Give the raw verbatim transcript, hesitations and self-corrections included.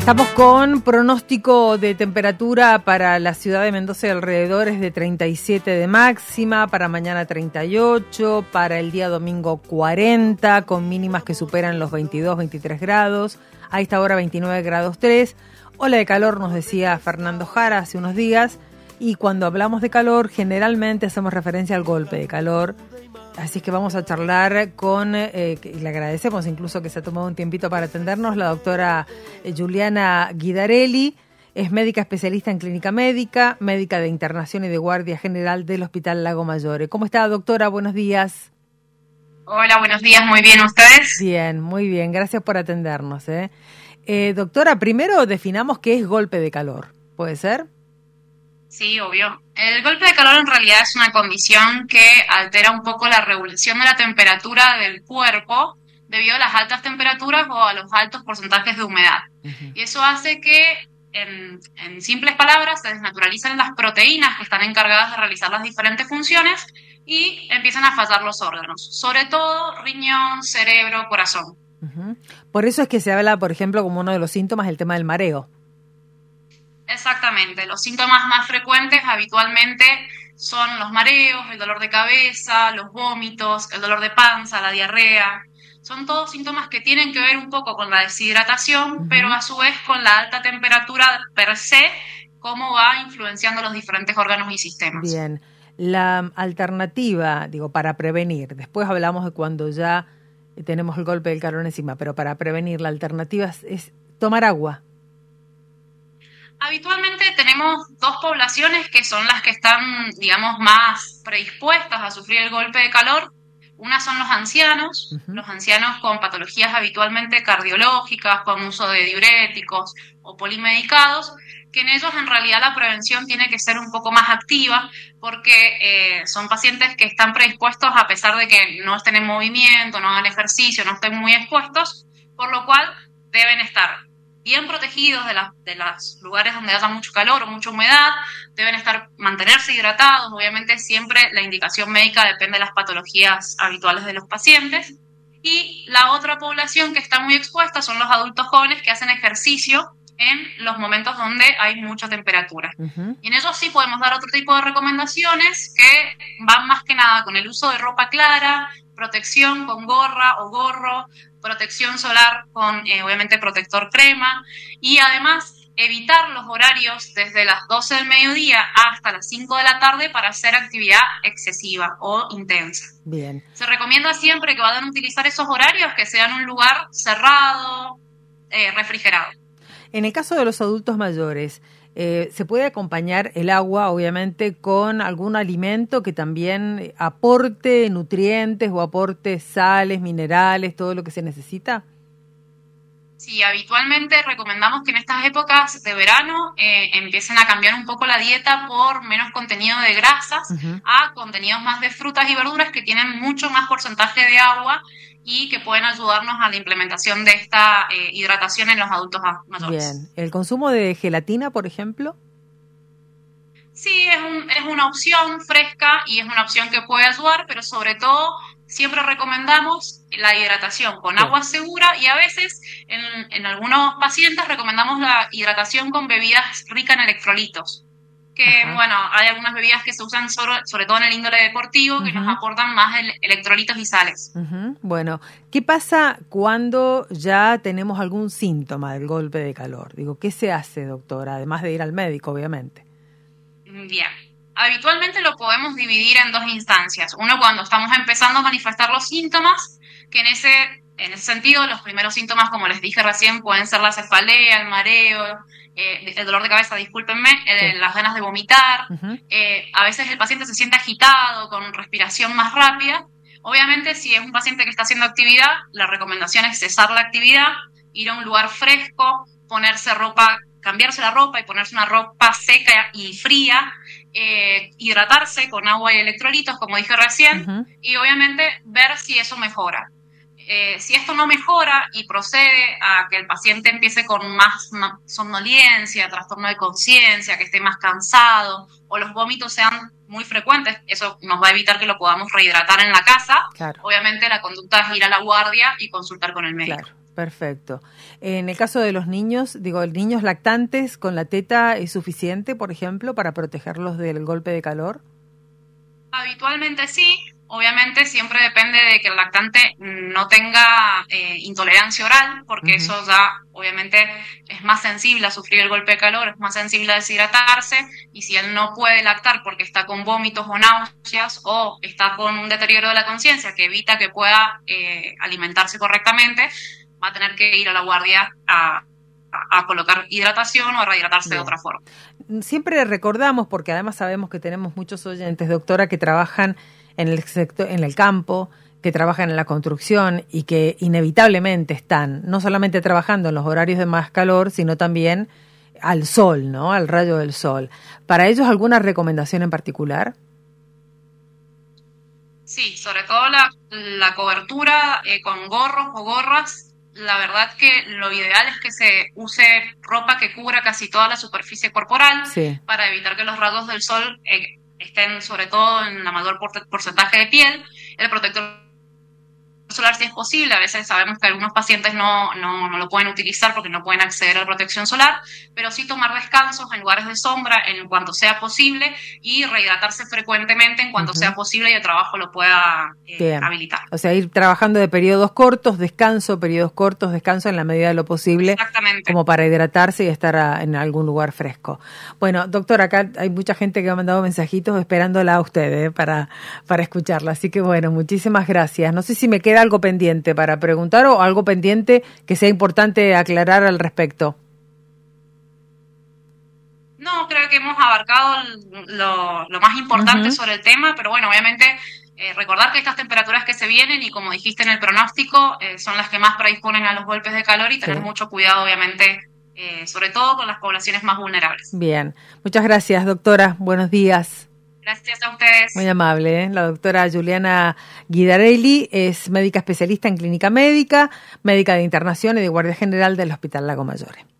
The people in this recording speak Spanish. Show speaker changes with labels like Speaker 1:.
Speaker 1: Estamos con pronóstico de temperatura para la ciudad de Mendoza y alrededores de treinta y siete de máxima, para mañana treinta y ocho, para el día domingo cuarenta, con mínimas que superan los veintidós, veintitrés grados, a esta hora veintinueve grados tres. Ola de calor, nos decía Fernando Jara hace unos días, y cuando hablamos de calor generalmente hacemos referencia al golpe de calor. Así que vamos a charlar con, eh, y le agradecemos incluso que se ha tomado un tiempito para atendernos, la doctora Juliana Guidarelli. Es médica especialista en clínica médica, médica de internación y de guardia general del Hospital Lago Maggiore. ¿Cómo está, doctora? Buenos días.
Speaker 2: Hola, buenos días. Muy bien, ¿ustedes?
Speaker 1: Bien, muy bien. Gracias por atendernos. ¿eh? Eh, doctora, primero definamos qué es golpe de calor. ¿Puede ser?
Speaker 2: Sí, obvio. El golpe de calor en realidad es una condición que altera un poco la regulación de la temperatura del cuerpo debido a las altas temperaturas o a los altos porcentajes de humedad. Uh-huh. Y eso hace que, en, en simples palabras, se desnaturalicen las proteínas que están encargadas de realizar las diferentes funciones y empiezan a fallar los órganos, sobre todo riñón, cerebro, corazón.
Speaker 1: Uh-huh. Por eso es que se habla, por ejemplo, como uno de los síntomas, el tema del mareo.
Speaker 2: Exactamente, los síntomas más frecuentes habitualmente son los mareos, el dolor de cabeza, los vómitos, el dolor de panza, la diarrea. Son todos síntomas que tienen que ver un poco con la deshidratación, uh-huh. pero a su vez con la alta temperatura per se, cómo va influenciando los diferentes órganos y sistemas.
Speaker 1: Bien, la alternativa, digo, para prevenir, después hablamos de cuando ya tenemos el golpe del calor encima, pero para prevenir la alternativa es, es tomar agua.
Speaker 2: Habitualmente tenemos dos poblaciones que son las que están, digamos, más predispuestas a sufrir el golpe de calor. Una son los ancianos, uh-huh. los ancianos con patologías habitualmente cardiológicas, con uso de diuréticos o polimedicados, que en ellos en realidad la prevención tiene que ser un poco más activa porque eh, son pacientes que están predispuestos a pesar de que no estén en movimiento, no hagan ejercicio, no estén muy expuestos, por lo cual deben estar bien protegidos de, la, de los lugares donde haya mucho calor o mucha humedad, deben estar mantenerse hidratados. Obviamente siempre la indicación médica depende de las patologías habituales de los pacientes. Y la otra población que está muy expuesta son los adultos jóvenes que hacen ejercicio en los momentos donde hay mucha temperatura. Uh-huh. Y en ellos sí podemos dar otro tipo de recomendaciones que van más que nada con el uso de ropa clara, protección con gorra o gorro, protección solar con, eh, obviamente, protector crema, y además evitar los horarios desde las doce del mediodía hasta las cinco de la tarde para hacer actividad excesiva o intensa.
Speaker 1: Bien.
Speaker 2: Se recomienda siempre que vayan a utilizar esos horarios que sean un lugar cerrado, eh, refrigerado.
Speaker 1: En el caso de los adultos mayores, Eh, ¿se puede acompañar el agua, obviamente, con algún alimento que también aporte nutrientes o aporte sales, minerales, todo lo que se necesita?
Speaker 2: Sí, habitualmente recomendamos que en estas épocas de verano eh, empiecen a cambiar un poco la dieta por menos contenido de grasas, uh-huh. a contenidos más de frutas y verduras que tienen mucho más porcentaje de agua y que pueden ayudarnos a la implementación de esta eh, hidratación en los adultos mayores.
Speaker 1: Bien. ¿El consumo de gelatina, por ejemplo?
Speaker 2: Sí, es, un, es una opción fresca y es una opción que puede ayudar, pero sobre todo siempre recomendamos la hidratación con agua segura y a veces en, en algunos pacientes recomendamos la hidratación con bebidas ricas en electrolitos. Que, Ajá. bueno, hay algunas bebidas que se usan sobre, sobre todo en el índole deportivo que uh-huh. nos aportan más el, electrolitos y sales.
Speaker 1: Uh-huh. Bueno, ¿qué pasa cuando ya tenemos algún síntoma del golpe de calor? Digo, ¿qué se hace, doctora? Además de ir al médico, obviamente.
Speaker 2: Bien. Habitualmente lo podemos dividir en dos instancias. Uno, cuando estamos empezando a manifestar los síntomas, que en ese, en ese sentido los primeros síntomas, como les dije recién, pueden ser la cefalea, el mareo, Eh, el dolor de cabeza, discúlpenme, eh, sí. las ganas de vomitar, uh-huh. eh, a veces el paciente se siente agitado, con respiración más rápida. Obviamente, si es un paciente que está haciendo actividad, la recomendación es cesar la actividad, ir a un lugar fresco, ponerse ropa, cambiarse la ropa y ponerse una ropa seca y fría, eh, hidratarse con agua y electrolitos, como dije recién, uh-huh. y obviamente ver si eso mejora. Eh, si esto no mejora y procede a que el paciente empiece con más somnolencia, trastorno de conciencia, que esté más cansado o los vómitos sean muy frecuentes, eso nos va a evitar que lo podamos rehidratar en la casa.
Speaker 1: Claro.
Speaker 2: Obviamente la conducta es ir a la guardia y consultar con el médico.
Speaker 1: Claro. Perfecto. En el caso de los niños, digo, niños lactantes con la teta es suficiente, por ejemplo, para protegerlos del golpe de calor.
Speaker 2: Habitualmente sí. Obviamente siempre depende de que el lactante no tenga eh, intolerancia oral, porque uh-huh. eso ya obviamente es más sensible a sufrir el golpe de calor, es más sensible a deshidratarse, y si él no puede lactar porque está con vómitos o náuseas o está con un deterioro de la conciencia que evita que pueda eh, alimentarse correctamente, va a tener que ir a la guardia a, a, a colocar hidratación o a rehidratarse Bien. de otra forma.
Speaker 1: Siempre recordamos, porque además sabemos que tenemos muchos oyentes, doctora, que trabajan en el sector, en el campo, que trabajan en la construcción y que inevitablemente están no solamente trabajando en los horarios de más calor, sino también al sol, ¿no? Al rayo del sol. ¿Para ellos alguna recomendación en particular?
Speaker 2: Sí, sobre todo la, la cobertura eh, con gorros o gorras. La verdad que lo ideal es que se use ropa que cubra casi toda la superficie corporal sí. para evitar que los rayos del sol eh, estén sobre todo en la mayor porcentaje de piel. El protector solar si es posible, a veces sabemos que algunos pacientes no, no, no lo pueden utilizar porque no pueden acceder a la protección solar, pero sí tomar descansos en lugares de sombra en cuanto sea posible y rehidratarse frecuentemente en cuanto uh-huh. sea posible y el trabajo lo pueda eh, habilitar.
Speaker 1: O sea, ir trabajando de periodos cortos, descanso, periodos cortos, descanso en la medida de lo posible.
Speaker 2: Exactamente.
Speaker 1: Como para hidratarse y estar a, en algún lugar fresco. Bueno, doctor, acá hay mucha gente que ha mandado mensajitos esperándola a usted eh, para, para escucharla, así que bueno, muchísimas gracias. No sé si me queda algo pendiente para preguntar o algo pendiente que sea importante aclarar al respecto.
Speaker 2: No, creo que hemos abarcado lo, lo más importante uh-huh. sobre el tema, pero bueno, obviamente eh, recordar que estas temperaturas que se vienen y como dijiste en el pronóstico eh, son las que más predisponen a los golpes de calor y tener sí. mucho cuidado obviamente, eh, sobre todo con las poblaciones más vulnerables.
Speaker 1: Bien, muchas gracias doctora, buenos días.
Speaker 2: Gracias a ustedes.
Speaker 1: Muy amable, ¿eh? La doctora Juliana Guidarelli es médica especialista en clínica médica, médica de internación y de guardia general del Hospital Lago Mayor.